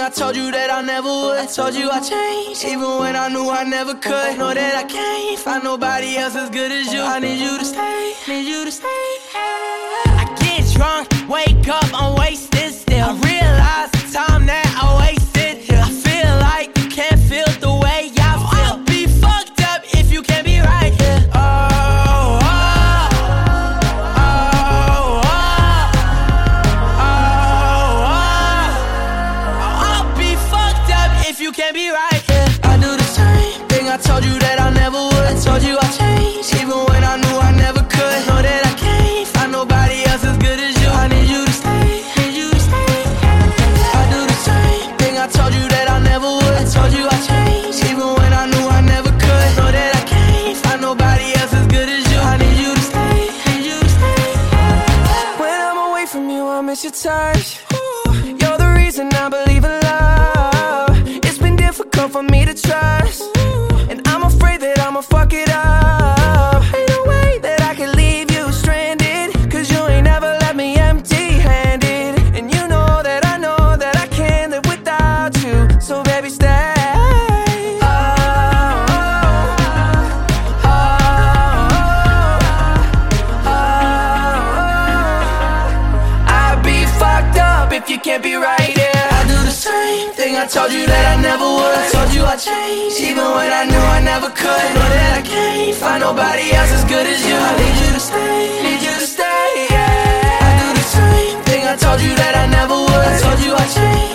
I told you that I never would. I told you I changed, even when I knew I never could. Know that I can't find nobody else as good as you. I need you to stay, need you to stay. I get drunk, wake up, I'm wasted still. I realize the time that I wasted here. I feel like you can't feel the way I feel. I'll be fucked up if you can't be right here. You can't be right, yeah. I do the same thing, I told you that I never would. I told you I changed, even when I knew I never could. Know that I can't find nobody else as good as you. I need you to stay, need you to stay. I do the same thing, I told you that I never would. I told you I changed, even when I knew I never could. Know that I can't find nobody else as good as you. I need you to stay, need you to stay. When I'm away from you, I miss your touch. You're the reason I believe in love. Difficult for me to trust, and I'm afraid that I'ma fuck it up. Ain't no way that I can leave you stranded, cause you ain't never left me empty-handed. And you know that I can't live without you, so baby stay. I'd be fucked up if you can't be right, yeah. I do the same thing, I told you that I never would. I told you I changed, even when I knew I never could. Know that I can't find nobody else as good as you. I need you to stay, need you to stay, yeah. I do the same thing, I told you that I never would. I told you I changed.